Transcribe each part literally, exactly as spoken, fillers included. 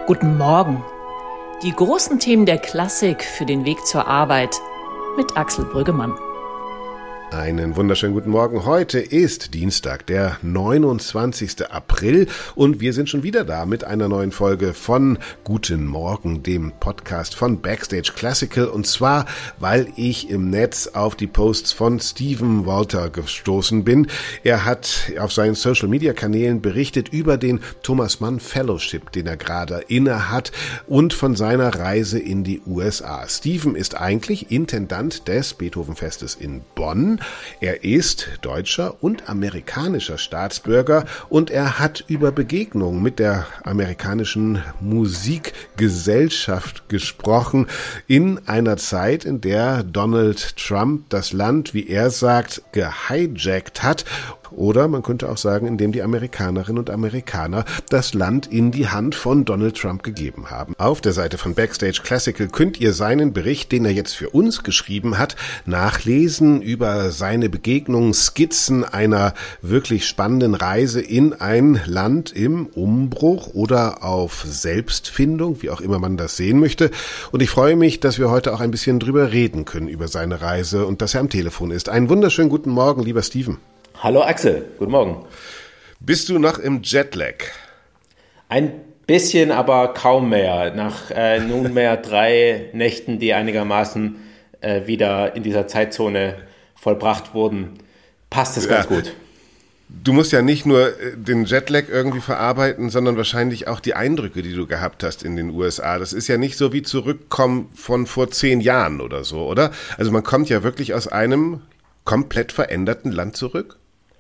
Guten Morgen. Die großen Themen der Klassik für den Weg zur Arbeit mit Axel Brüggemann. Einen wunderschönen guten Morgen. Heute ist Dienstag, der neunundzwanzigster April und wir sind schon wieder da mit einer neuen Folge von Guten Morgen, dem Podcast von Backstage Classical, und zwar, weil ich im Netz auf die Posts von Stephen Walter gestoßen bin. Er hat auf seinen Social Media Kanälen berichtet über den Thomas Mann Fellowship, den er gerade inne hat, und von seiner Reise in die U S A. Stephen ist eigentlich Intendant des Beethoven-Festes in Bonn. Er ist deutscher und amerikanischer Staatsbürger und er hat über Begegnungen mit der amerikanischen Musikgesellschaft gesprochen in einer Zeit, in der Donald Trump das Land, wie er sagt, gehijackt hat. Oder man könnte auch sagen, indem die Amerikanerinnen und Amerikaner das Land in die Hand von Donald Trump gegeben haben. Auf der Seite von Backstage Classical könnt ihr seinen Bericht, den er jetzt für uns geschrieben hat, nachlesen über seine Begegnungen, Skizzen einer wirklich spannenden Reise in ein Land im Umbruch oder auf Selbstfindung, wie auch immer man das sehen möchte. Und ich freue mich, dass wir heute auch ein bisschen drüber reden können über seine Reise und dass er am Telefon ist. Einen wunderschönen guten Morgen, lieber Stephen. Hallo Axel, guten Morgen. Bist du noch im Jetlag? Ein bisschen, aber kaum mehr. Nach äh, nunmehr drei Nächten, die einigermaßen äh, wieder in dieser Zeitzone vollbracht wurden, passt es ja ganz gut. Du musst ja nicht nur den Jetlag irgendwie verarbeiten, sondern wahrscheinlich auch die Eindrücke, die du gehabt hast in den U S A. Das ist ja nicht so wie Zurückkommen von vor zehn Jahren oder so, oder? Also man kommt ja wirklich aus einem komplett veränderten Land zurück.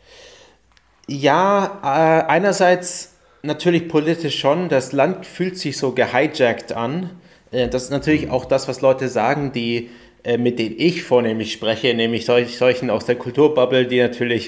Ja, äh, einerseits natürlich politisch schon. Das Land fühlt sich so gehijackt an. Äh, das ist natürlich auch das, was Leute sagen, die äh, mit denen ich vornehmlich spreche, nämlich solch, solchen aus der Kulturbubble, die natürlich,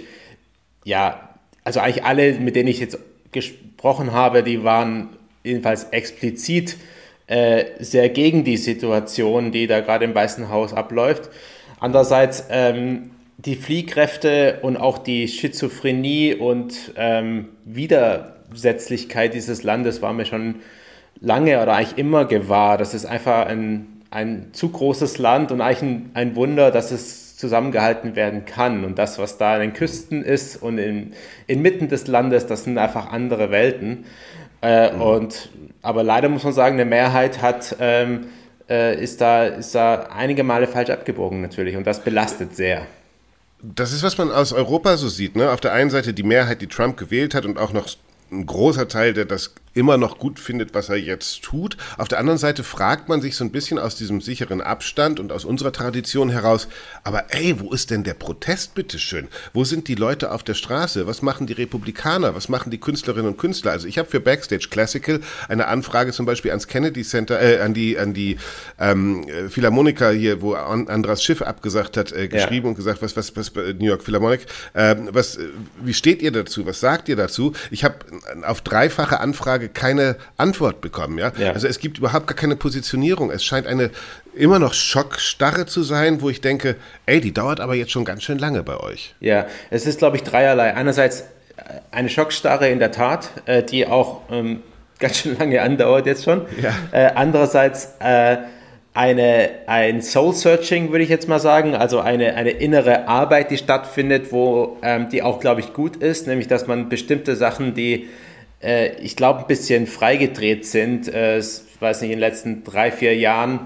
ja, also eigentlich alle, mit denen ich jetzt gesprochen habe, die waren jedenfalls explizit äh, sehr gegen die Situation, die da gerade im Weißen Haus abläuft. Andererseits ähm, die Fliehkräfte und auch die Schizophrenie und ähm, Widersetzlichkeit dieses Landes war mir schon lange oder eigentlich immer gewahr. Das ist einfach ein, ein zu großes Land und eigentlich ein, ein Wunder, dass es zusammengehalten werden kann. Und das, was da an den Küsten ist und in, inmitten des Landes, das sind einfach andere Welten. Äh, mhm. und, aber leider muss man sagen, eine Mehrheit hat, ähm, äh, ist, da, ist da einige Male falsch abgebogen natürlich und das belastet sehr. Das ist, was man aus Europa so sieht, ne? Auf der einen Seite die Mehrheit, die Trump gewählt hat und auch noch ein großer Teil, der das immer noch gut findet, was er jetzt tut. Auf der anderen Seite fragt man sich so ein bisschen aus diesem sicheren Abstand und aus unserer Tradition heraus, aber ey, wo ist denn der Protest, bitteschön? Wo sind die Leute auf der Straße? Was machen die Republikaner? Was machen die Künstlerinnen und Künstler? Also ich habe für Backstage Classical eine Anfrage zum Beispiel ans Kennedy Center, äh, an die an die ähm, Philharmoniker hier, wo Andras Schiff abgesagt hat, äh, geschrieben ja. und gesagt, was was was New York Philharmonic, äh, was wie steht ihr dazu? Was sagt ihr dazu? Ich habe auf dreifache Anfrage keine Antwort bekommen, ja? ja. Also es gibt überhaupt gar keine Positionierung. Es scheint eine immer noch Schockstarre zu sein, wo ich denke, ey, die dauert aber jetzt schon ganz schön lange bei euch. Ja, es ist, glaube ich, dreierlei. Einerseits eine Schockstarre in der Tat, äh, die auch ähm, ganz schön lange andauert jetzt schon. Ja. Äh, andererseits äh, eine, ein Soul-Searching, würde ich jetzt mal sagen, also eine, eine innere Arbeit, die stattfindet, wo ähm, die auch, glaube ich, gut ist, nämlich, dass man bestimmte Sachen, die äh, ich glaube, ein bisschen freigedreht sind, äh, ich weiß nicht, in den letzten drei, vier Jahren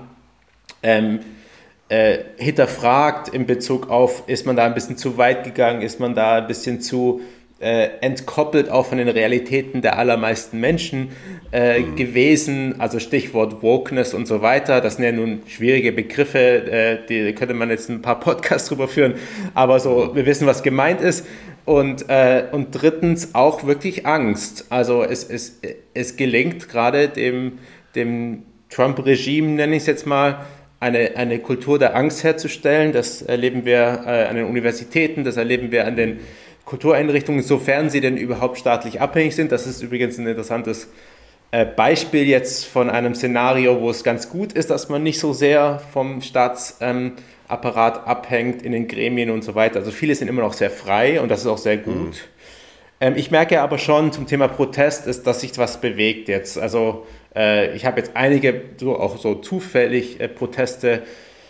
ähm, äh, hinterfragt in Bezug auf, ist man da ein bisschen zu weit gegangen, ist man da ein bisschen zu äh, entkoppelt auch von den Realitäten der allermeisten Menschen äh, mhm. gewesen, also Stichwort Wokeness und so weiter, das sind ja nun schwierige Begriffe, äh, die könnte man jetzt ein paar Podcasts drüber führen, aber so, wir wissen, was gemeint ist. Und, äh, und drittens auch wirklich Angst. Also es, es, es gelingt gerade dem, dem Trump-Regime, nenne ich es jetzt mal, eine, eine Kultur der Angst herzustellen. Das erleben wir äh, an den Universitäten, das erleben wir an den Kultureinrichtungen, sofern sie denn überhaupt staatlich abhängig sind. Das ist übrigens ein interessantes äh, Beispiel jetzt von einem Szenario, wo es ganz gut ist, dass man nicht so sehr vom Staats... Ähm, Apparat abhängt in den Gremien und so weiter. Also viele sind immer noch sehr frei und das ist auch sehr gut. Ähm, ich merke aber schon zum Thema Protest, ist, dass sich was bewegt jetzt. Also äh, ich habe jetzt einige so auch so zufällig äh, Proteste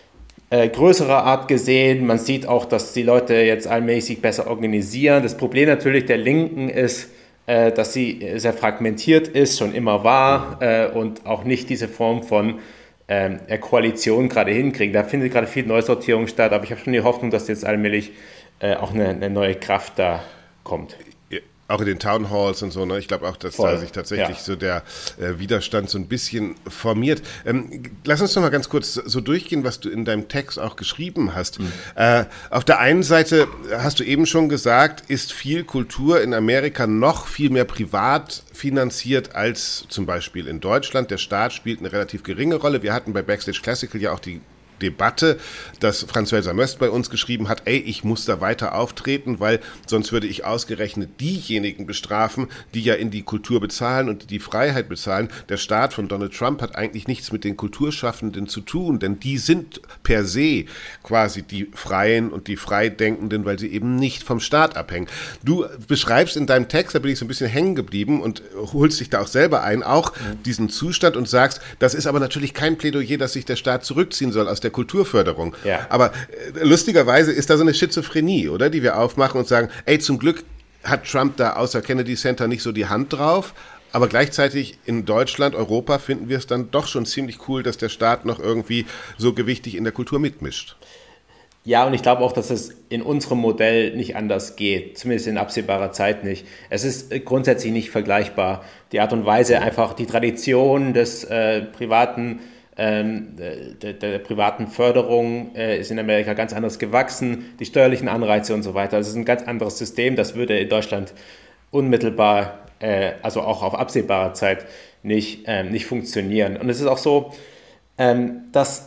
äh, größerer Art gesehen. Man sieht auch, dass die Leute jetzt allmählich sich besser organisieren. Das Problem natürlich der Linken ist, äh, dass sie sehr fragmentiert ist, schon immer war äh, und auch nicht diese Form von äh, Koalition gerade hinkriegen. Da findet gerade viel Neusortierung statt, aber ich habe schon die Hoffnung, dass jetzt allmählich äh, auch eine, eine neue Kraft da kommt. Auch in den Town Halls und so, ne? Ich glaube auch, dass Voll. da sich tatsächlich ja. so der äh, Widerstand so ein bisschen formiert. Ähm, lass uns noch mal ganz kurz so durchgehen, was du in deinem Text auch geschrieben hast. Mhm. Äh, auf der einen Seite hast du eben schon gesagt, ist viel Kultur in Amerika noch viel mehr privat finanziert als zum Beispiel in Deutschland. Der Staat spielt eine relativ geringe Rolle. Wir hatten bei Backstage Classical ja auch die Debatte, dass Franz-Welser Möst bei uns geschrieben hat, ey, ich muss da weiter auftreten, weil sonst würde ich ausgerechnet diejenigen bestrafen, die ja in die Kultur bezahlen und die Freiheit bezahlen. Der Staat von Donald Trump hat eigentlich nichts mit den Kulturschaffenden zu tun, denn die sind per se quasi die Freien und die Freidenkenden, weil sie eben nicht vom Staat abhängen. Du beschreibst in deinem Text, da bin ich so ein bisschen hängen geblieben und holst dich da auch selber ein, auch mhm. diesen Zustand und sagst, das ist aber natürlich kein Plädoyer, dass sich der Staat zurückziehen soll aus der Kulturförderung. Ja. Aber äh, lustigerweise ist da so eine Schizophrenie, oder? Die wir aufmachen und sagen, ey, zum Glück hat Trump da außer Kennedy Center nicht so die Hand drauf, aber gleichzeitig in Deutschland, Europa finden wir es dann doch schon ziemlich cool, dass der Staat noch irgendwie so gewichtig in der Kultur mitmischt. Ja, und ich glaube auch, dass es in unserem Modell nicht anders geht, zumindest in absehbarer Zeit nicht. Es ist grundsätzlich nicht vergleichbar. Die Art und Weise, einfach die Tradition des äh, privaten Ähm, der, der privaten Förderung äh, ist in Amerika ganz anders gewachsen, die steuerlichen Anreize und so weiter. Also es ist ein ganz anderes System, das würde in Deutschland unmittelbar, äh, also auch auf absehbare Zeit nicht, ähm, nicht funktionieren. Und es ist auch so, ähm, dass,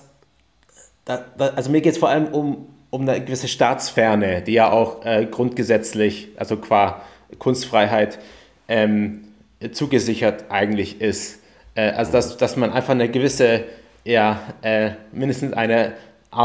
da, da, also mir geht es vor allem um, um eine gewisse Staatsferne, die ja auch äh, grundgesetzlich, also qua Kunstfreiheit, ähm, zugesichert eigentlich ist. Also, dass, dass man einfach eine gewisse, ja, äh, mindestens eine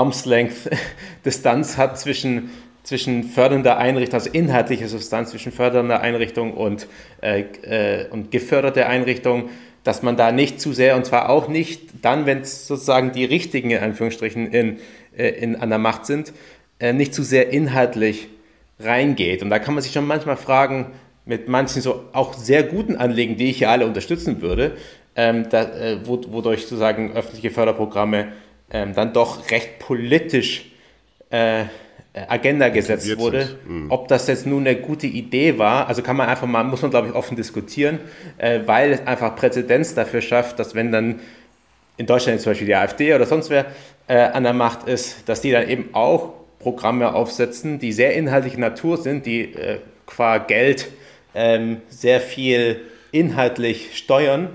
Arm's-Length-Distanz hat zwischen, zwischen fördernder Einrichtung, also inhaltliche Substanz zwischen fördernder Einrichtung und, äh, äh, und geförderte Einrichtung, dass man da nicht zu sehr, und zwar auch nicht dann, wenn es sozusagen die richtigen, in Anführungsstrichen, in, äh, in, an der Macht sind, äh, nicht zu sehr inhaltlich reingeht. Und da kann man sich schon manchmal fragen, mit manchen so auch sehr guten Anliegen, die ich ja alle unterstützen würde, Ähm, da, äh, wodurch sozusagen öffentliche Förderprogramme ähm, dann doch recht politisch äh, Agenda gesetzt wurde. Mhm. Ob das jetzt nun eine gute Idee war, also kann man einfach mal, muss man glaube ich offen diskutieren, äh, weil es einfach Präzedenz dafür schafft, dass wenn dann in Deutschland jetzt zum Beispiel die AfD oder sonst wer äh, an der Macht ist, dass die dann eben auch Programme aufsetzen, die sehr inhaltliche Natur sind, die äh, qua Geld ähm, sehr viel inhaltlich steuern.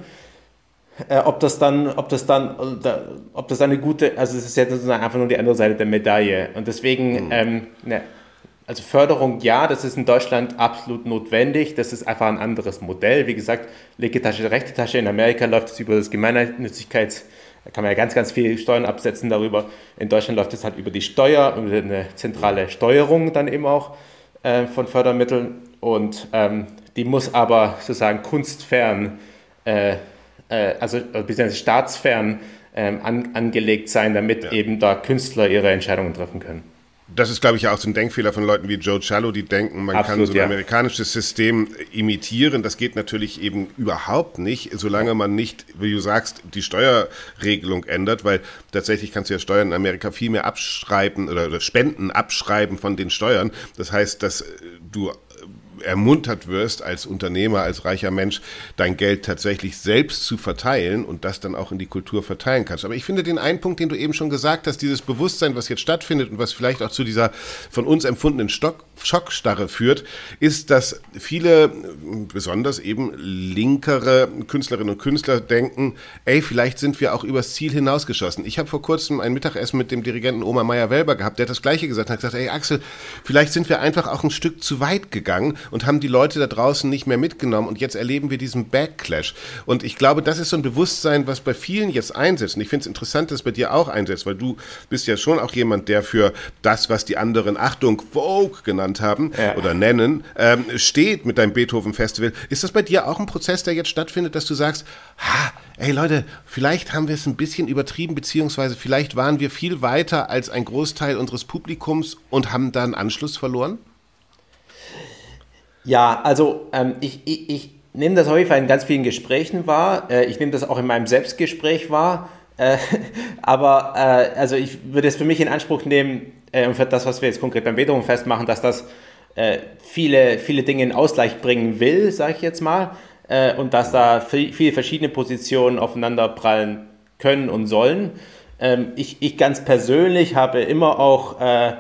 Äh, ob das dann, ob das dann, ob das eine gute, also es ist jetzt sozusagen einfach nur die andere Seite der Medaille. Und deswegen, mhm. ähm, ne, also Förderung, ja, das ist in Deutschland absolut notwendig. Das ist einfach ein anderes Modell. Wie gesagt, linke Tasche, rechte Tasche. In Amerika läuft es über das Gemeinnützigkeits, da kann man ja ganz, ganz viel Steuern absetzen darüber. In Deutschland läuft es halt über die Steuer, über eine zentrale Steuerung dann eben auch äh, von Fördermitteln. Und ähm, die muss aber sozusagen kunstfern äh, also beziehungsweise staatsfern ähm, an, angelegt sein, damit ja. eben da Künstler ihre Entscheidungen treffen können. Das ist, glaube ich, auch so ein Denkfehler von Leuten wie Joe Cialo, die denken, man Absolut, kann so ein ja. amerikanisches System imitieren. Das geht natürlich eben überhaupt nicht, solange man nicht, wie du sagst, die Steuerregelung ändert, weil tatsächlich kannst du ja Steuern in Amerika viel mehr abschreiben oder, oder Spenden abschreiben von den Steuern. Das heißt, dass du ermuntert wirst, als Unternehmer, als reicher Mensch, dein Geld tatsächlich selbst zu verteilen und das dann auch in die Kultur verteilen kannst. Aber ich finde den einen Punkt, den du eben schon gesagt hast, dieses Bewusstsein, was jetzt stattfindet und was vielleicht auch zu dieser von uns empfundenen Stock, Schockstarre führt, ist, dass viele, besonders eben linkere Künstlerinnen und Künstler denken, ey, vielleicht sind wir auch übers Ziel hinausgeschossen. Ich habe vor kurzem ein Mittagessen mit dem Dirigenten Omar Meyer-Welber gehabt, der hat das Gleiche gesagt, hat gesagt, ey Axel, vielleicht sind wir einfach auch ein Stück zu weit gegangen und haben die Leute da draußen nicht mehr mitgenommen und jetzt erleben wir diesen Backlash. Und ich glaube, das ist so ein Bewusstsein, was bei vielen jetzt einsetzt. Und ich finde es interessant, dass es bei dir auch einsetzt, weil du bist ja schon auch jemand, der für das, was die anderen, Achtung, Vogue genannt genannt haben ja. oder nennen, ähm, steht mit deinem Beethoven-Festival. Ist das bei dir auch ein Prozess, der jetzt stattfindet, dass du sagst, ha, ey Leute, vielleicht haben wir es ein bisschen übertrieben, beziehungsweise vielleicht waren wir viel weiter als ein Großteil unseres Publikums und haben da einen Anschluss verloren? Ja, also ähm, ich, ich, ich nehme das auf jeden Fall in ganz vielen Gesprächen wahr. Äh, ich nehme das auch in meinem Selbstgespräch wahr. Äh, aber äh, also ich würde es für mich in Anspruch nehmen, äh, für das, was wir jetzt konkret beim Beethoven-Fest machen, dass das äh, viele, viele Dinge in Ausgleich bringen will, sage ich jetzt mal, äh, und dass da viel, viele verschiedene Positionen aufeinander prallen können und sollen. Ähm, ich, ich ganz persönlich habe immer auch äh,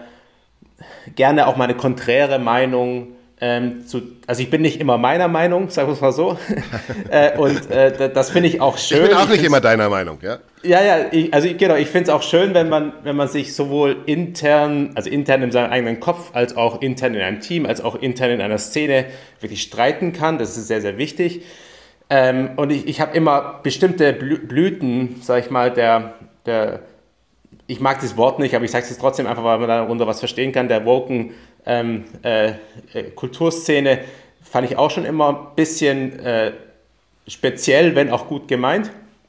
gerne auch meine konträre Meinung. Ähm, zu, also ich bin nicht immer meiner Meinung, sagen wir es mal so. äh, und äh, das finde ich auch schön. Ich bin auch nicht ich immer deiner Meinung, ja? Ja, ja, ich, also ich, genau, ich finde es auch schön, wenn man, wenn man sich sowohl intern, also intern in seinem eigenen Kopf, als auch intern in einem Team, als auch intern in einer Szene wirklich streiten kann. Das ist sehr, sehr wichtig. Ähm, und ich, ich habe immer bestimmte Blüten, sag ich mal, der, der ich mag das Wort nicht, aber ich sage es trotzdem einfach, weil man darunter was verstehen kann, der woken ähm, äh, Kulturszene fand ich auch schon immer ein bisschen äh, speziell, wenn auch gut gemeint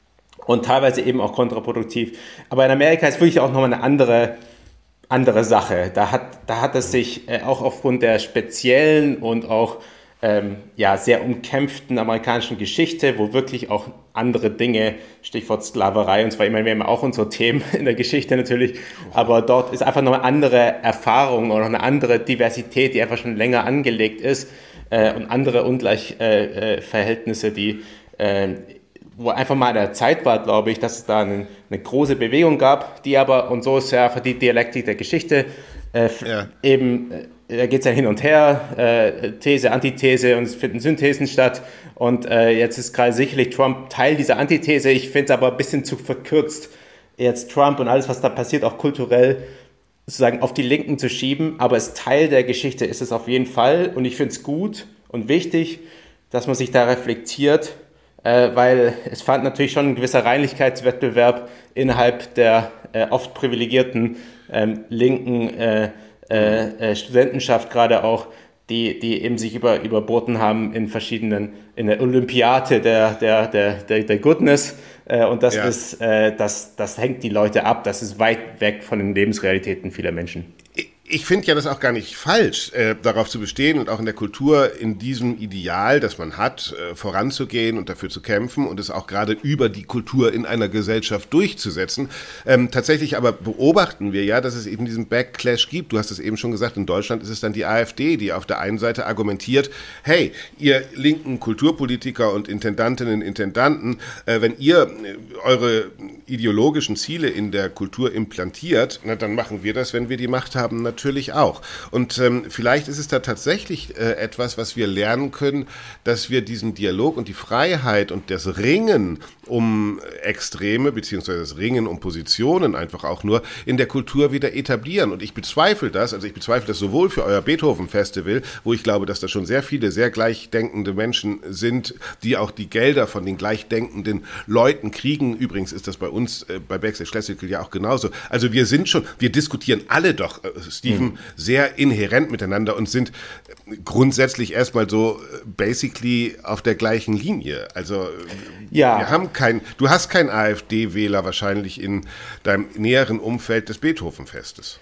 und teilweise eben auch kontraproduktiv. Aber in Amerika ist wirklich auch nochmal eine andere, andere Sache. Da hat, da hat es sich äh, auch aufgrund der speziellen und auch ähm, ja, sehr umkämpften amerikanischen Geschichte, wo wirklich auch andere Dinge, Stichwort Sklaverei, und zwar, ich meine, wir haben auch unsere Themen in der Geschichte natürlich, aber dort ist einfach noch eine andere Erfahrung oder noch eine andere Diversität, die einfach schon länger angelegt ist äh, und andere Ungleichverhältnisse, äh, die, äh, wo einfach mal in der Zeit war, glaube ich, dass es da eine, eine große Bewegung gab, die aber, und so ist ja für die Dialektik der Geschichte, äh, ja. eben, äh, da geht es ja hin und her, äh, These, Antithese, und es finden Synthesen statt. Und äh, jetzt ist gerade sicherlich Trump Teil dieser Antithese. Ich finde es aber ein bisschen zu verkürzt, jetzt Trump und alles, was da passiert, auch kulturell sozusagen auf die Linken zu schieben. Aber als Teil der Geschichte ist es auf jeden Fall. Und ich finde es gut und wichtig, dass man sich da reflektiert, äh, weil es fand natürlich schon ein gewisser Reinlichkeitswettbewerb innerhalb der äh, oft privilegierten ähm, linken äh, Äh, äh, Studentenschaft gerade auch, die, die eben sich über, überboten haben in verschiedenen, in der Olympiade der, der, der, der, der Goodness. Äh, und das ja. ist, äh, das, das hängt die Leute ab. Das ist weit weg von den Lebensrealitäten vieler Menschen. Ich finde ja das auch gar nicht falsch, äh, darauf zu bestehen und auch in der Kultur in diesem Ideal, das man hat, äh, voranzugehen und dafür zu kämpfen und es auch gerade über die Kultur in einer Gesellschaft durchzusetzen. Ähm, tatsächlich aber beobachten wir ja, dass es eben diesen Backlash gibt. Du hast es eben schon gesagt, in Deutschland ist es dann die AfD, die auf der einen Seite argumentiert, hey, ihr linken Kulturpolitiker und Intendantinnen, Intendanten, äh, wenn ihr äh, eure ideologischen Ziele in der Kultur implantiert, na, dann machen wir das, wenn wir die Macht haben, natürlich Natürlich auch. Und ähm, vielleicht ist es da tatsächlich äh, etwas, was wir lernen können, dass wir diesen Dialog und die Freiheit und das Ringen um Extreme, beziehungsweise das Ringen um Positionen einfach auch nur in der Kultur wieder etablieren. Und ich bezweifle das, also ich bezweifle das sowohl für euer Beethoven-Festival, wo ich glaube, dass da schon sehr viele sehr gleichdenkende Menschen sind, die auch die Gelder von den gleichdenkenden Leuten kriegen. Übrigens ist das bei uns äh, bei Backstage Classical ja auch genauso. Also wir sind schon, wir diskutieren alle doch, äh, Steven, mhm. sehr inhärent miteinander und sind grundsätzlich erstmal so basically auf der gleichen Linie. Also ja. wir haben kein, du hast keinen AfD-Wähler wahrscheinlich in deinem näheren Umfeld des Beethoven-Festes.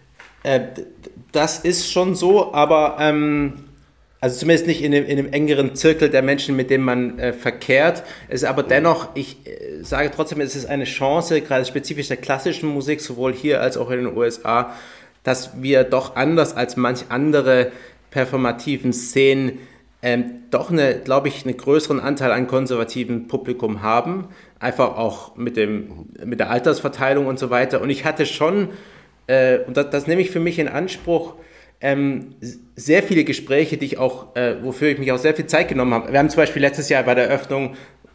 Äh, das ist schon so, aber ähm, also zumindest nicht in dem, in dem engeren Zirkel der Menschen, mit denen man äh, verkehrt. Es ist aber dennoch, ich äh, sage trotzdem, es ist eine Chance, gerade spezifisch der klassischen Musik, sowohl hier als auch in den U S A, dass wir doch anders als manch andere performativen Szenen ähm, doch, eine, glaube ich, einen größeren Anteil an konservativen Publikum haben, einfach auch mit, dem, mit der Altersverteilung und so weiter. Und ich hatte schon, äh, und das, das nehme ich für mich in Anspruch, ähm, sehr viele Gespräche, die ich auch, äh, wofür ich mich auch sehr viel Zeit genommen habe. Wir haben zum Beispiel letztes Jahr bei der Eröffnung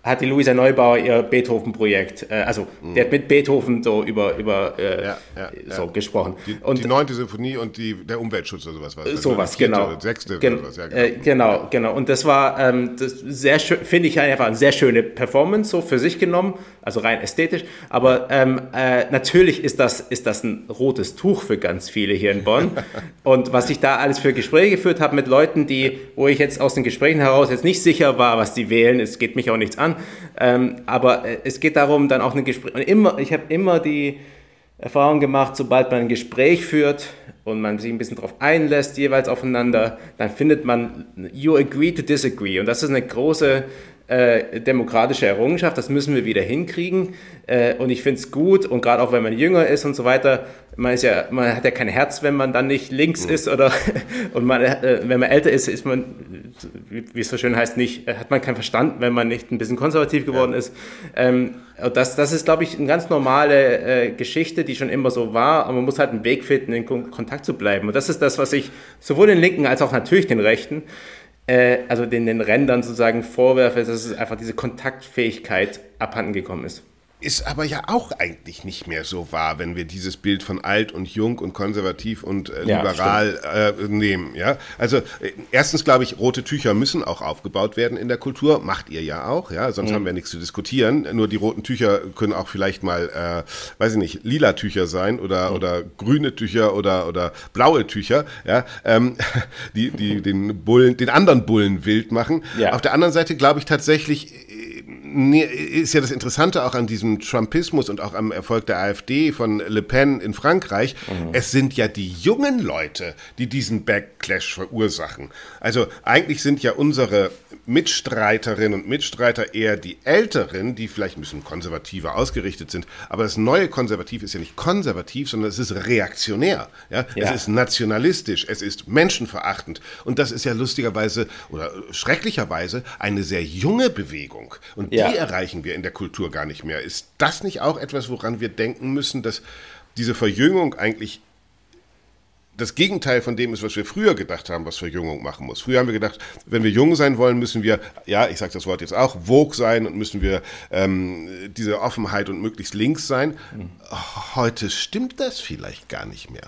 hat die Luisa Neubauer ihr Beethoven-Projekt, äh, also mhm. der hat mit Beethoven so über, über äh, ja, ja, so ja. gesprochen. Die, und, die neunte Symphonie und die, der Umweltschutz oder sowas. Was, sowas, vierte, genau. Sechste Gen- oder sowas, ja, genau. Äh, genau, genau. Und das war ähm, das sehr schön, finde ich einfach eine sehr schöne Performance, so für sich genommen, also rein ästhetisch. Aber ähm, äh, natürlich ist das, ist das ein rotes Tuch für ganz viele hier in Bonn. Und was ich da alles für Gespräche geführt habe mit Leuten, die, wo ich jetzt aus den Gesprächen heraus jetzt nicht sicher war, was die wählen, es geht mich auch nichts an. Ähm, aber äh, es geht darum, dann auch ein Gespräch. Und immer, ich habe immer die Erfahrung gemacht, sobald man ein Gespräch führt und man sich ein bisschen darauf einlässt, jeweils aufeinander, dann findet man, you agree to disagree. Und das ist eine große äh, demokratische Errungenschaft, das müssen wir wieder hinkriegen. Äh, und ich finde es gut, und gerade auch wenn man jünger ist und so weiter, man, ist ja, man hat ja kein Herz, wenn man dann nicht links ist, oder und man, äh, wenn man älter ist, ist man, wie, wie es so schön heißt, nicht, hat man keinen Verstand, wenn man nicht ein bisschen konservativ geworden ja. ist. Ähm, das, das ist, glaube ich, eine ganz normale äh, Geschichte, die schon immer so war, aber man muss halt einen Weg finden, in Kon- Kontakt zu bleiben. Und das ist das, was ich sowohl den Linken als auch natürlich den Rechten, äh, also den, den Rändern sozusagen vorwerfe, dass es einfach diese Kontaktfähigkeit abhanden gekommen ist. Ist aber ja auch eigentlich nicht mehr so wahr, wenn wir dieses Bild von alt und jung und konservativ und äh, ja, liberal äh, nehmen. Ja? Also äh, erstens glaube ich, rote Tücher müssen auch aufgebaut werden in der Kultur. Macht ihr ja auch, ja, sonst mhm. haben wir nichts zu diskutieren. Nur die roten Tücher können auch vielleicht mal, äh, weiß ich nicht, lila Tücher sein oder mhm. oder grüne Tücher oder oder blaue Tücher, ja, ähm, die die den Bullen, den anderen Bullen wild machen. Ja. Auf der anderen Seite glaube ich tatsächlich, ist ja das Interessante auch an diesem Trumpismus und auch am Erfolg der AfD von Le Pen in Frankreich. Mhm. Es sind ja die jungen Leute, die diesen Backlash verursachen. Also eigentlich sind ja unsere Mitstreiterinnen und Mitstreiter eher die Älteren, die vielleicht ein bisschen konservativer ausgerichtet sind. Aber das neue Konservativ ist ja nicht konservativ, sondern es ist reaktionär. Ja? Ja. Es ist nationalistisch, es ist menschenverachtend. Und das ist ja lustigerweise oder schrecklicherweise eine sehr junge Bewegung. Und ja. die erreichen wir in der Kultur gar nicht mehr. Ist das nicht auch etwas, woran wir denken müssen, dass diese Verjüngung eigentlich das Gegenteil von dem ist, was wir früher gedacht haben, was Verjüngung machen muss? Früher haben wir gedacht, wenn wir jung sein wollen, müssen wir, ja, ich sage das Wort jetzt auch, woke sein und müssen wir ähm, diese Offenheit und möglichst links sein. Mhm. Heute stimmt das vielleicht gar nicht mehr.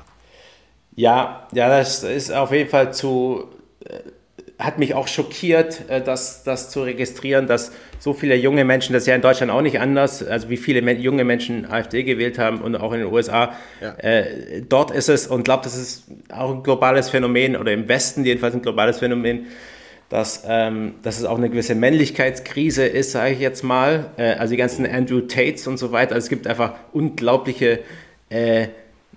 Ja, ja, das ist auf jeden Fall zu... Äh hat mich auch schockiert, das, das zu registrieren, dass so viele junge Menschen, das ist ja in Deutschland auch nicht anders, also wie viele junge Menschen AfD gewählt haben und auch in den U S A. Ja. Äh, dort ist es, und ich glaube, das ist auch ein globales Phänomen, oder im Westen jedenfalls ein globales Phänomen, dass, ähm, dass es auch eine gewisse Männlichkeitskrise ist, sage ich jetzt mal. Äh, also die ganzen Andrew Tates und so weiter. Also es gibt einfach unglaubliche äh,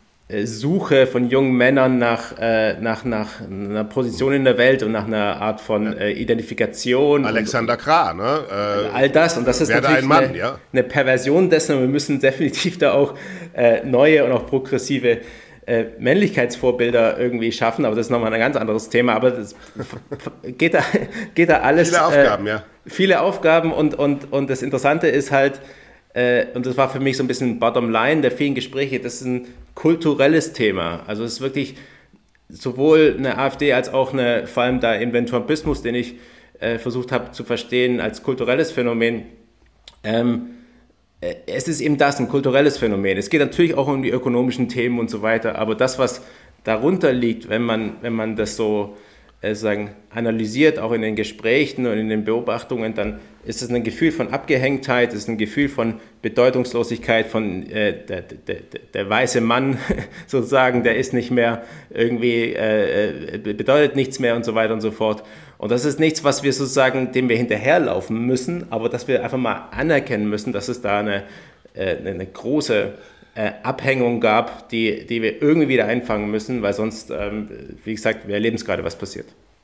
Suche von jungen Männern nach, äh, nach, nach einer Position in der Welt und nach einer Art von äh, Identifikation. Alexander Krah, ne? Äh, all das. Und das ist natürlich ein Mann, eine, ja. eine Perversion dessen. Und wir müssen definitiv da auch äh, neue und auch progressive äh, Männlichkeitsvorbilder irgendwie schaffen. Aber das ist nochmal ein ganz anderes Thema. Aber das geht da, geht da alles. Viele Aufgaben, äh, ja. Viele Aufgaben. Und, und, und das Interessante ist halt, und das war für mich so ein bisschen Bottom Line der vielen Gespräche, das ist ein kulturelles Thema. Also es ist wirklich sowohl eine AfD als auch eine, vor allem da eben den Trumpismus, den ich äh, versucht habe zu verstehen als kulturelles Phänomen. Ähm, äh, es ist eben das, ein kulturelles Phänomen. Es geht natürlich auch um die ökonomischen Themen und so weiter, aber das, was darunter liegt, wenn man, wenn man das so äh, sagen, analysiert, auch in den Gesprächen und in den Beobachtungen, dann ist es ein Gefühl von Abgehängtheit, es ist ein Gefühl von Bedeutungslosigkeit, von äh, der, der, der weiße Mann sozusagen, der ist nicht mehr irgendwie, äh, bedeutet nichts mehr und so weiter und so fort. Und das ist nichts, was wir sozusagen, dem wir hinterherlaufen müssen, aber dass wir einfach mal anerkennen müssen, dass es da eine, äh, eine große äh, Abhängung gab, die, die wir irgendwie wieder einfangen müssen, weil sonst, ähm, wie gesagt, wir erleben es gerade, was passiert.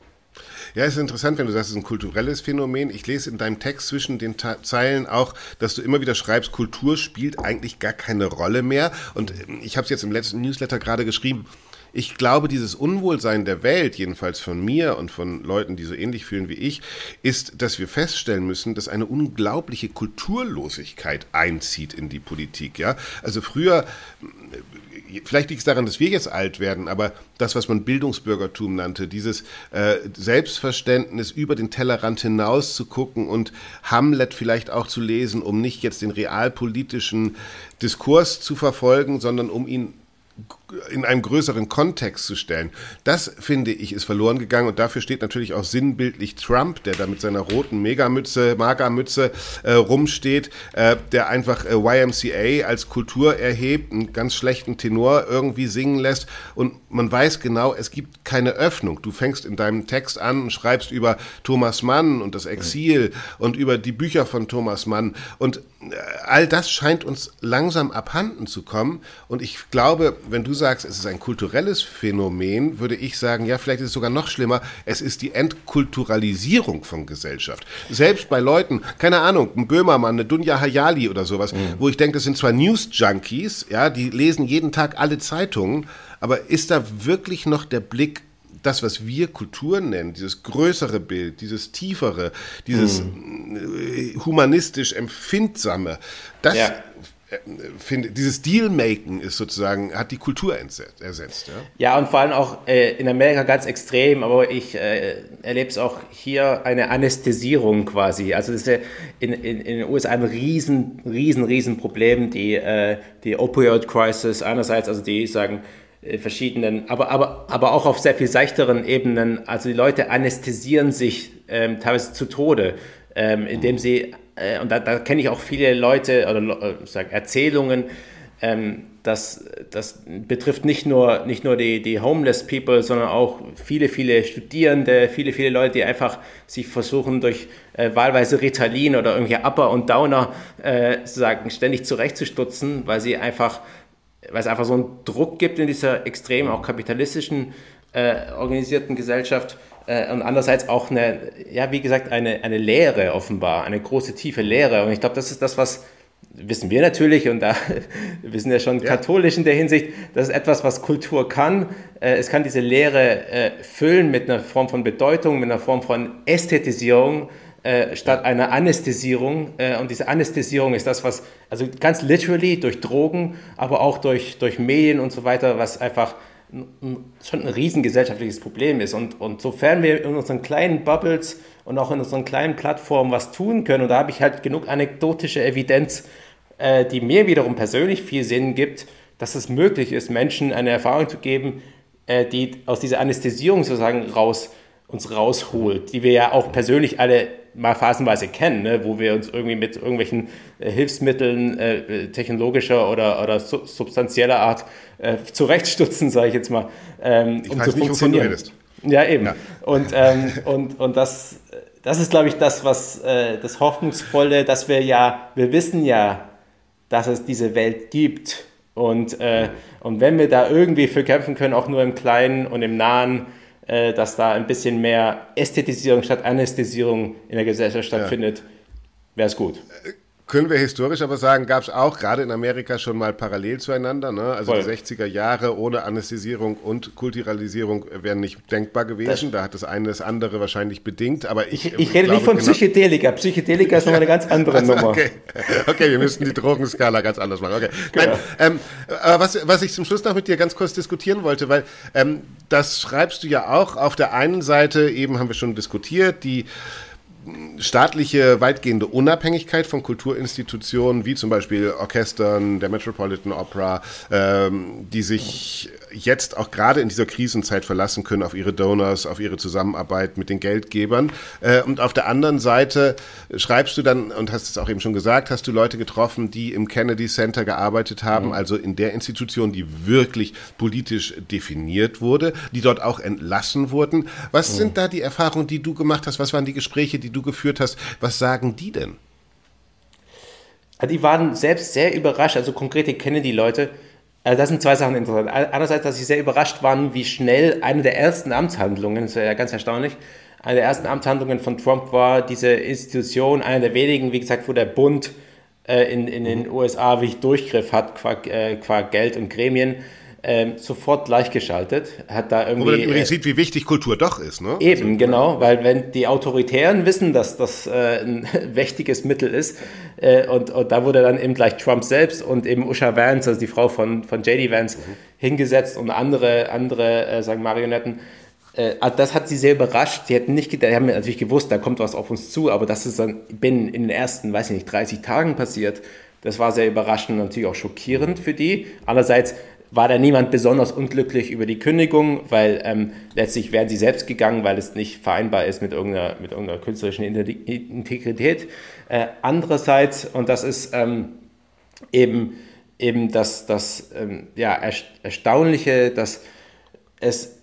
Ja, es ist interessant, wenn du sagst, es ist ein kulturelles Phänomen. Ich lese in deinem Text zwischen den Ta- Zeilen auch, dass du immer wieder schreibst, Kultur spielt eigentlich gar keine Rolle mehr. Und ich habe es jetzt im letzten Newsletter gerade geschrieben. Ich glaube, dieses Unwohlsein der Welt, jedenfalls von mir und von Leuten, die so ähnlich fühlen wie ich, ist, dass wir feststellen müssen, dass eine unglaubliche Kulturlosigkeit einzieht in die Politik. Ja? Also früher... vielleicht liegt es daran, dass wir jetzt alt werden, aber das, was man Bildungsbürgertum nannte, dieses äh, Selbstverständnis, über den Tellerrand hinaus zu gucken und Hamlet vielleicht auch zu lesen, um nicht jetzt den realpolitischen Diskurs zu verfolgen, sondern um ihn in einem größeren Kontext zu stellen. Das, finde ich, ist verloren gegangen und dafür steht natürlich auch sinnbildlich Trump, der da mit seiner roten Megamütze, Magermütze äh, rumsteht, äh, der einfach äh, Y M C A als Kultur erhebt, einen ganz schlechten Tenor irgendwie singen lässt und man weiß genau, es gibt keine Öffnung. Du fängst in deinem Text an und schreibst über Thomas Mann und das Exil und über die Bücher von Thomas Mann und äh, all das scheint uns langsam abhanden zu kommen und ich glaube, wenn du sagst, es ist ein kulturelles Phänomen, würde ich sagen, ja, vielleicht ist es sogar noch schlimmer, es ist die Entkulturalisierung von Gesellschaft. Selbst bei Leuten, keine Ahnung, ein Böhmermann, eine Dunja Hayali oder sowas, mhm. wo ich denke, das sind zwar News-Junkies, ja, die lesen jeden Tag alle Zeitungen, aber ist da wirklich noch der Blick, das, was wir Kultur nennen, dieses größere Bild, dieses tiefere, dieses mhm. humanistisch Empfindsame, das ja. Finde, dieses Dealmaking ist sozusagen, hat die Kultur ersetzt. Ja, ja und vor allem auch äh, in Amerika ganz extrem, aber ich äh, erlebe es auch hier, eine Anästhesierung quasi. Also das ist ja in, in, in den U S A ein riesen, riesen, riesen Problem, die, äh, die Opioid-Crisis einerseits, also die sagen, äh, verschiedenen, aber, aber, aber auch auf sehr viel seichteren Ebenen. Also die Leute anästhesieren sich ähm, teilweise zu Tode, ähm, indem sie und da, da kenne ich auch viele Leute oder äh, sag, Erzählungen, ähm, das, das betrifft nicht nur, nicht nur die, die Homeless People, sondern auch viele, viele Studierende, viele, viele Leute, die einfach sich versuchen, durch äh, wahlweise Ritalin oder irgendwelche Upper und Downer äh, sozusagen ständig zurechtzustutzen, weil sie einfach, weil es einfach so einen Druck gibt in dieser extrem auch kapitalistischen äh, organisierten Gesellschaft. Und andererseits auch eine, ja, wie gesagt, eine, eine Lehre offenbar, eine große, tiefe Lehre. Und ich glaube, das ist das, was, wissen wir natürlich, und da, wir sind ja schon ja. katholisch in der Hinsicht, das ist etwas, was Kultur kann. Es kann diese Lehre füllen mit einer Form von Bedeutung, mit einer Form von Ästhetisierung, statt einer Anästhesierung. Und diese Anästhesierung ist das, was, also ganz literally durch Drogen, aber auch durch, durch Medien und so weiter, was einfach schon ein riesengesellschaftliches Problem ist. Und, und sofern wir in unseren kleinen Bubbles und auch in unseren kleinen Plattformen was tun können, und da habe ich halt genug anekdotische Evidenz, äh, die mir wiederum persönlich viel Sinn gibt, dass es möglich ist, Menschen eine Erfahrung zu geben, äh, die aus dieser Anästhesierung sozusagen raus, uns rausholt, die wir ja auch persönlich alle mal phasenweise kennen, ne, wo wir uns irgendwie mit irgendwelchen äh, Hilfsmitteln äh, technologischer oder, oder su- substanzieller Art äh, zurechtstutzen, sage ich jetzt mal, ähm, ich um weiß zu nicht, funktionieren. Wovon du redest. Ja, eben. Ja. Und, ähm, und, und das, das ist, glaube ich, das, was äh, das Hoffnungsvolle, dass wir ja, wir wissen ja, dass es diese Welt gibt. Und, äh, und wenn wir da irgendwie für kämpfen können, auch nur im Kleinen und im Nahen, äh, dass da ein bisschen mehr Ästhetisierung statt Anästhesierung in der Gesellschaft stattfindet, ja. wäre es gut. Können wir historisch aber sagen, gab es auch gerade in Amerika schon mal parallel zueinander, ne? Also Voll. Die sechziger Jahre ohne Anästhesierung und Kulturalisierung wären nicht denkbar gewesen. Das da hat das eine das andere wahrscheinlich bedingt. Aber ich, ich, ich rede glaube, nicht von genau Psychedelika. Psychedelika ist nochmal eine ganz andere also, Nummer. Okay. okay, wir müssen die Drogenskala ganz anders machen. Okay. Genau. Nein, ähm, aber was, was ich zum Schluss noch mit dir ganz kurz diskutieren wollte, weil ähm, das schreibst du ja auch auf der einen Seite, eben haben wir schon diskutiert, die staatliche weitgehende Unabhängigkeit von Kulturinstitutionen, wie zum Beispiel Orchestern, der Metropolitan Opera, ähm, die sich jetzt auch gerade in dieser Krisenzeit verlassen können auf ihre Donors, auf ihre Zusammenarbeit mit den Geldgebern. Äh, und auf der anderen Seite schreibst du dann, und hast es auch eben schon gesagt, hast du Leute getroffen, die im Kennedy Center gearbeitet haben, mhm. also in der Institution, die wirklich politisch definiert wurde, die dort auch entlassen wurden. Was mhm. sind da die Erfahrungen, die du gemacht hast? Was waren die Gespräche, die du geführt hast? Was sagen die denn? Die waren selbst sehr überrascht, also konkrete Kennedy-Leute. Also das sind zwei Sachen interessant. Einerseits, dass sie sehr überrascht waren, wie schnell eine der ersten Amtshandlungen, das ist ja ganz erstaunlich, eine der ersten Amtshandlungen von Trump war, diese Institution, einer der wenigen, wie gesagt, wo der Bund äh, in, in den U S A wirklich Durchgriff hat, qua, äh, qua Geld und Gremien, ähm, sofort gleichgeschaltet. Hat da irgendwie, Wo man übrigens äh, sieht, wie wichtig Kultur doch ist. Ne? Eben, also, genau, weil wenn die Autoritären wissen, dass das äh, ein mächtiges Mittel ist, äh, und, und da wurde dann eben gleich Trump selbst und eben Usha Vance, also die Frau von, von J D Vance, mhm. hingesetzt und andere, andere äh, sagen Marionetten. Äh, also das hat sie sehr überrascht. Sie hätten nicht gedacht, die haben natürlich gewusst, da kommt was auf uns zu, aber das ist dann binnen in den ersten, weiß ich nicht, dreißig Tagen passiert. Das war sehr überraschend und natürlich auch schockierend für die. Andererseits war da niemand besonders unglücklich über die Kündigung, weil ähm, letztlich wären sie selbst gegangen, weil es nicht vereinbar ist mit irgendeiner, mit irgendeiner künstlerischen Integrität. Äh, andererseits, und das ist ähm, eben, eben das, das ähm, ja, Erstaunliche, dass es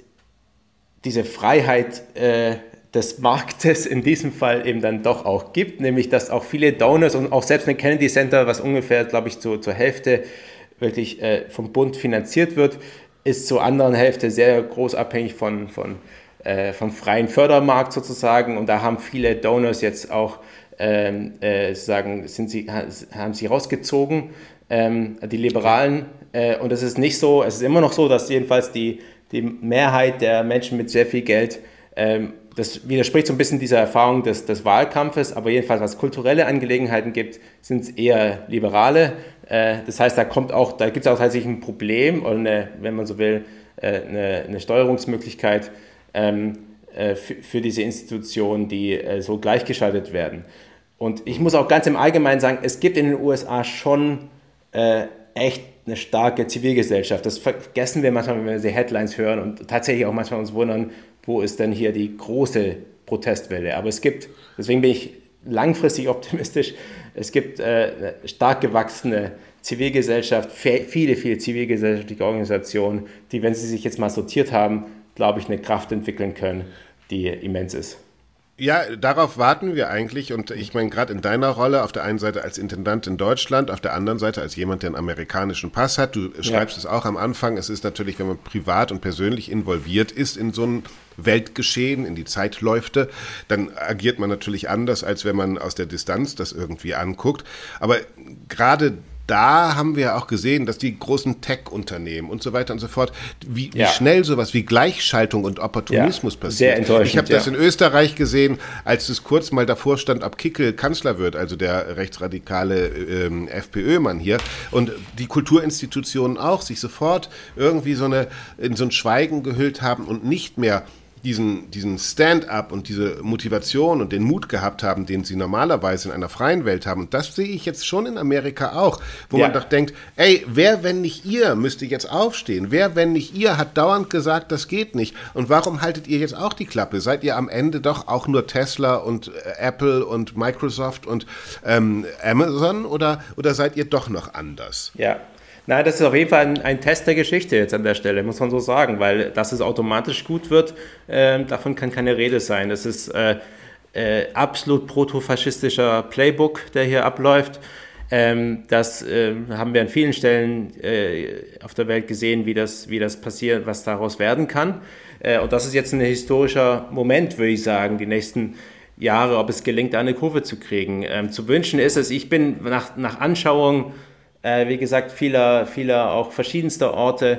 diese Freiheit äh, des Marktes in diesem Fall eben dann doch auch gibt, nämlich dass auch viele Donors und auch selbst ein Kennedy Center, was ungefähr, glaube ich, zu, zur Hälfte wirklich äh, vom Bund finanziert wird, ist zur anderen Hälfte sehr groß abhängig von, von, äh, vom freien Fördermarkt sozusagen. Und da haben viele Donors jetzt auch ähm, äh, sagen, sind sie, haben sie rausgezogen, ähm, die Liberalen. Äh, und es ist nicht so, es ist immer noch so, dass jedenfalls die, die Mehrheit der Menschen mit sehr viel Geld, ähm, das widerspricht so ein bisschen dieser Erfahrung des, des Wahlkampfes, aber jedenfalls was kulturelle Angelegenheiten gibt, sind es eher Liberale. Das heißt, da kommt auch, da gibt es auch tatsächlich ein Problem oder eine, wenn man so will, eine, eine Steuerungsmöglichkeit ähm, für, für diese Institutionen, die so gleichgeschaltet werden. Und ich muss auch ganz im Allgemeinen sagen, es gibt in den U S A schon äh, echt eine starke Zivilgesellschaft. Das vergessen wir manchmal, wenn wir diese Headlines hören und tatsächlich auch manchmal uns wundern, wo ist denn hier die große Protestwelle. Aber es gibt, deswegen bin ich langfristig optimistisch, es gibt äh, eine stark gewachsene Zivilgesellschaft, viele, viele zivilgesellschaftliche Organisationen, die, wenn sie sich jetzt mal sortiert haben, glaube ich, eine Kraft entwickeln können, die immens ist. Ja, darauf warten wir eigentlich und ich meine, gerade in deiner Rolle, auf der einen Seite als Intendant in Deutschland, auf der anderen Seite als jemand, der einen amerikanischen Pass hat, du schreibst ja. es auch am Anfang, es ist natürlich, wenn man privat und persönlich involviert ist in so ein Weltgeschehen, in die Zeitläufte, dann agiert man natürlich anders, als wenn man aus der Distanz das irgendwie anguckt, aber gerade da haben wir auch gesehen, dass die großen Tech-Unternehmen und so weiter und so fort, wie, ja. wie schnell sowas wie Gleichschaltung und Opportunismus ja, passiert. Sehr enttäuschend. Ich habe das ja. in Österreich gesehen, als es kurz mal davor stand, ob Kickl Kanzler wird, also der rechtsradikale ähm, FPÖ-Mann hier, und die Kulturinstitutionen auch sich sofort irgendwie so eine in so ein Schweigen gehüllt haben und nicht mehr diesen, diesen Stand-up und diese Motivation und den Mut gehabt haben, den sie normalerweise in einer freien Welt haben. Und das sehe ich jetzt schon in Amerika auch, wo ja. man doch denkt, ey, wer, wenn nicht ihr, müsste jetzt aufstehen? Wer, wenn nicht ihr, hat dauernd gesagt, das geht nicht. Und warum haltet ihr jetzt auch die Klappe? Seid ihr am Ende doch auch nur Tesla und äh, Apple und Microsoft und ähm, Amazon oder, oder seid ihr doch noch anders? Ja. Nein, das ist auf jeden Fall ein, ein Test der Geschichte jetzt an der Stelle, muss man so sagen, weil dass es automatisch gut wird, äh, davon kann keine Rede sein. Das ist äh, äh, absolut protofaschistischer Playbook, der hier abläuft. Ähm, das äh, haben wir an vielen Stellen äh, auf der Welt gesehen, wie das, wie das passiert, was daraus werden kann. Äh, und das ist jetzt ein historischer Moment, würde ich sagen, die nächsten Jahre, ob es gelingt, eine Kurve zu kriegen. Ähm, zu wünschen ist es, ich bin nach, nach Anschauung Äh, wie gesagt, vieler, vieler auch verschiedenster Orte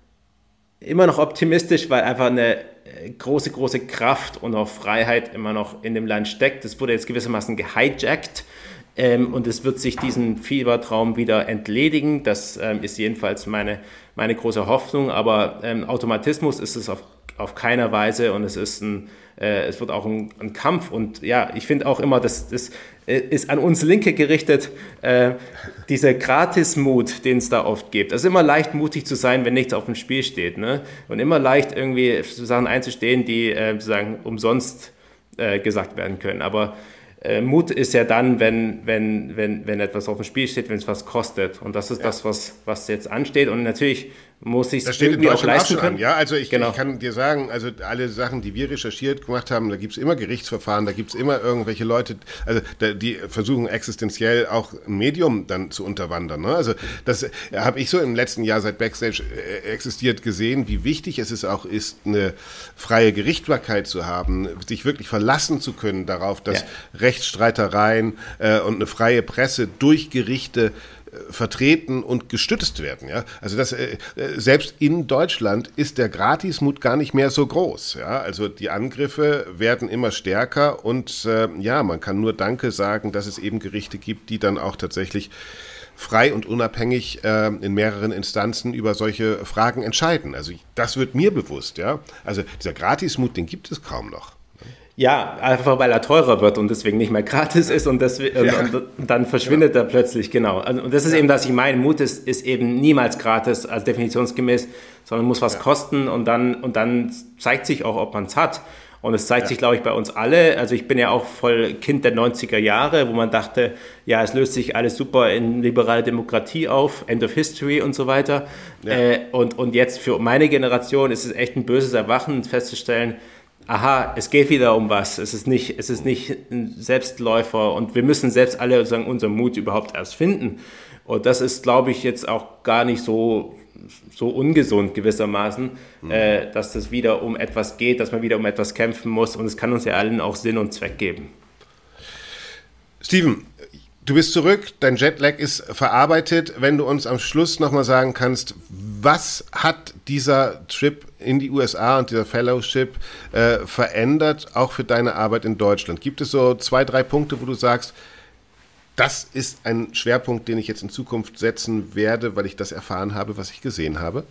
immer noch optimistisch, weil einfach eine große, große Kraft und auch Freiheit immer noch in dem Land steckt. Das wurde jetzt gewissermaßen gehijackt ähm, und es wird sich diesen Fiebertraum wieder entledigen. Das ähm, ist jedenfalls meine, meine große Hoffnung, aber ähm, Automatismus ist es auf, auf keiner Weise und es ist ein äh, es wird auch ein, ein Kampf und ja, ich finde auch immer, das, das ist an uns Linke gerichtet, äh, dieser Gratismut, den es da oft gibt. Es ist immer leicht, mutig zu sein, wenn nichts auf dem Spiel steht, ne? Und immer leicht, irgendwie für Sachen einzustehen, die äh, sozusagen umsonst äh, gesagt werden können. Aber äh, Mut ist ja dann, wenn, wenn, wenn, wenn etwas auf dem Spiel steht, wenn es was kostet. Und das ist ja. das, was, was jetzt ansteht. Und natürlich muss ich es irgendwie auch leisten können. An, ja, also ich, genau. ich kann dir sagen, also alle Sachen, die wir recherchiert gemacht haben, da gibt es immer Gerichtsverfahren, da gibt es immer irgendwelche Leute, also die versuchen existenziell auch ein Medium dann zu unterwandern. Ne? Also das habe ich so im letzten Jahr seit Backstage existiert gesehen, wie wichtig es ist auch ist, eine freie Gerichtbarkeit zu haben, sich wirklich verlassen zu können darauf, dass ja. Rechtsstreitereien äh, und eine freie Presse durch Gerichte vertreten und gestützt werden. Ja? Also das, äh, selbst in Deutschland ist der Gratismut gar nicht mehr so groß. Ja? Also die Angriffe werden immer stärker und äh, ja, man kann nur Danke sagen, dass es eben Gerichte gibt, die dann auch tatsächlich frei und unabhängig äh, in mehreren Instanzen über solche Fragen entscheiden. Also das wird mir bewusst. Ja? Also dieser Gratismut, den gibt es kaum noch. Ja, einfach weil er teurer wird und deswegen nicht mehr gratis ist und, deswegen, ja. und, und dann verschwindet ja. er plötzlich, genau. Also, und das ist ja. eben, dass ich meine, Mut ist, ist eben niemals gratis, also definitionsgemäß, sondern muss was ja. kosten und dann, und dann zeigt sich auch, ob man es hat. Und es zeigt ja. sich, glaube ich, bei uns alle. Also ich bin ja auch voll Kind der neunziger Jahre, wo man dachte, ja, es löst sich alles super in liberale Demokratie auf, End of History und so weiter. Ja. Äh, und, und jetzt für meine Generation ist es echt ein böses Erwachen, festzustellen, aha, es geht wieder um was. Es ist nicht, es ist nicht ein Selbstläufer und wir müssen selbst alle sagen, unseren Mut überhaupt erst finden. Und das ist, glaube ich, jetzt auch gar nicht so, so ungesund gewissermaßen, mhm. äh, dass das wieder um etwas geht, dass man wieder um etwas kämpfen muss. Und es kann uns ja allen auch Sinn und Zweck geben. Steven, du bist zurück, dein Jetlag ist verarbeitet. Wenn du uns am Schluss nochmal sagen kannst, was hat dieser Trip in die U S A und dieser Fellowship äh, verändert, auch für deine Arbeit in Deutschland? Gibt es so zwei, drei Punkte, wo du sagst, das ist ein Schwerpunkt, den ich jetzt in Zukunft setzen werde, weil ich das erfahren habe, was ich gesehen habe?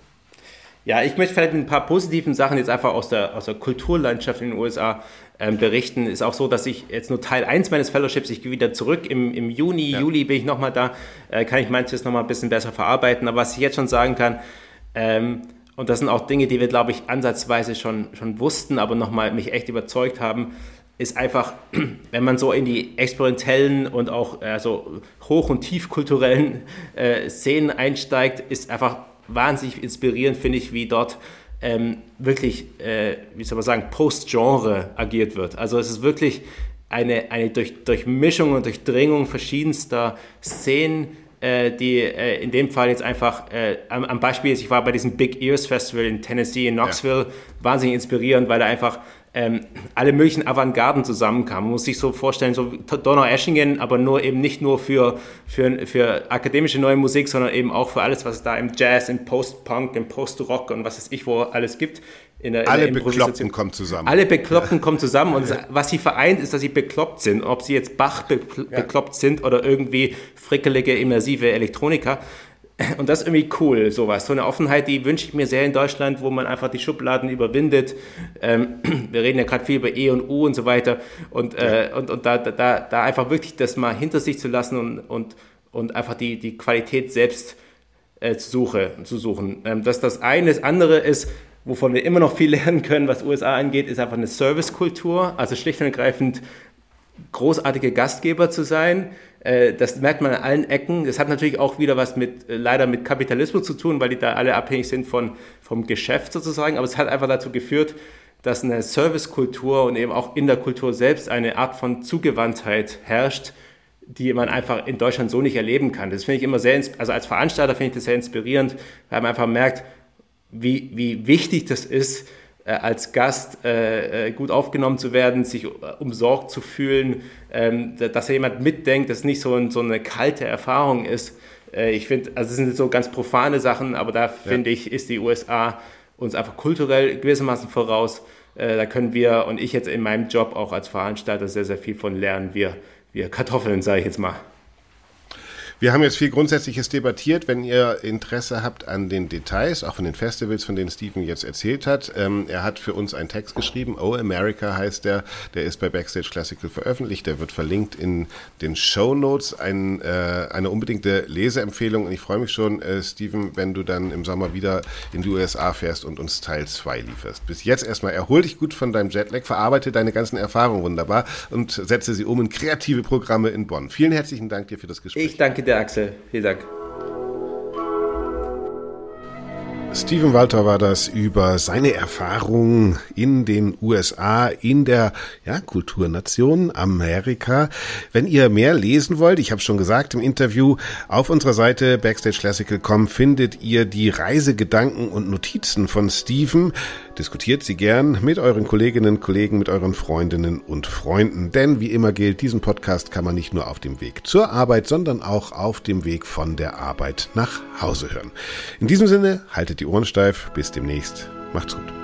Ja, ich möchte vielleicht ein paar positiven Sachen jetzt einfach aus der, aus der Kulturlandschaft in den U S A ähm, berichten. Ist auch so, dass ich jetzt nur Teil eins meines Fellowships, ich gehe wieder zurück, im, im Juni, ja. Juli bin ich nochmal da, äh, kann ich manches nochmal ein bisschen besser verarbeiten. Aber was ich jetzt schon sagen kann, ähm, und das sind auch Dinge, die wir, glaube ich, ansatzweise schon, schon wussten, aber nochmal mich echt überzeugt haben, ist einfach, wenn man so in die experimentellen und auch äh, so hoch- und tiefkulturellen äh, Szenen einsteigt, ist einfach wahnsinnig inspirierend, finde ich, wie dort ähm, wirklich, äh, wie soll man sagen, Post-Genre agiert wird. Also es ist wirklich eine, eine durch, Durchmischung und Durchdringung verschiedenster Szenen, äh, die äh, in dem Fall jetzt einfach, äh, am, am Beispiel, ich war bei diesem Big Ears Festival in Tennessee, in Knoxville, ja. wahnsinnig inspirierend, weil da einfach Ähm, alle möglichen Avantgarden zusammenkamen. Man muss sich so vorstellen, so Donaueschingen, aber nur eben nicht nur für, für, für akademische neue Musik, sondern eben auch für alles, was es da im Jazz, im Post-Punk, im Post-Rock und was weiß ich, wo alles gibt. In der, in alle der Bekloppten kommen zusammen. Alle Bekloppten kommen zusammen und was sie vereint, ist, dass sie bekloppt sind. Ob sie jetzt Bach bekl- ja. bekloppt sind oder irgendwie frickelige, immersive Elektroniker. Und das ist irgendwie cool, sowas. So eine Offenheit, die wünsche ich mir sehr in Deutschland, wo man einfach die Schubladen überwindet. Ähm, wir reden ja gerade viel über E und U und so weiter. Und, äh, ja. und, und da, da, da einfach wirklich das mal hinter sich zu lassen und, und, und einfach die, die Qualität selbst äh, zu, suche, zu suchen. Ähm, das ist das eine. Das andere ist, wovon wir immer noch viel lernen können, was U S A angeht, ist einfach eine Servicekultur. Also schlicht und ergreifend großartige Gastgeber zu sein. Das merkt man an allen Ecken. Das hat natürlich auch wieder was mit, leider mit Kapitalismus zu tun, weil die da alle abhängig sind von, vom Geschäft sozusagen. Aber es hat einfach dazu geführt, dass eine Servicekultur und eben auch in der Kultur selbst eine Art von Zugewandtheit herrscht, die man einfach in Deutschland so nicht erleben kann. Das finde ich immer sehr, also als Veranstalter finde ich das sehr inspirierend, weil man einfach merkt, wie, wie wichtig das ist, als Gast äh, gut aufgenommen zu werden, sich umsorgt zu fühlen, ähm, dass da jemand mitdenkt, dass es nicht so, ein, so eine kalte Erfahrung ist. Äh, ich finde, also das sind so ganz profane Sachen, aber da ja. finde ich, ist die U S A uns einfach kulturell gewissermaßen voraus. Äh, da können wir und ich jetzt in meinem Job auch als Veranstalter sehr, sehr viel von lernen. Wir, wir Kartoffeln, sage ich jetzt mal. Wir haben jetzt viel Grundsätzliches debattiert. Wenn ihr Interesse habt an den Details, auch von den Festivals, von denen Steven jetzt erzählt hat, ähm, er hat für uns einen Text geschrieben, Oh America heißt der, der ist bei Backstage Classical veröffentlicht, der wird verlinkt in den Shownotes, ein, äh, eine unbedingte Leseempfehlung und ich freue mich schon, äh, Steven, wenn du dann im Sommer wieder in die U S A fährst und uns Teil zwei lieferst. Bis jetzt erstmal erhol dich gut von deinem Jetlag, verarbeite deine ganzen Erfahrungen wunderbar und setze sie um in kreative Programme in Bonn. Vielen herzlichen Dank dir für das Gespräch. Ich danke dir, Axel. Vielen Dank. Steven Walter war das über seine Erfahrungen in den U S A, in der ja, Kulturnation Amerika. Wenn ihr mehr lesen wollt, ich habe schon gesagt im Interview, auf unserer Seite backstage classical punkt com findet ihr die Reisegedanken und Notizen von Steven. Diskutiert sie gern mit euren Kolleginnen, Kollegen, mit euren Freundinnen und Freunden. Denn wie immer gilt, diesen Podcast kann man nicht nur auf dem Weg zur Arbeit, sondern auch auf dem Weg von der Arbeit nach Hause hören. In diesem Sinne, haltet die Ohren steif. Bis demnächst. Macht's gut.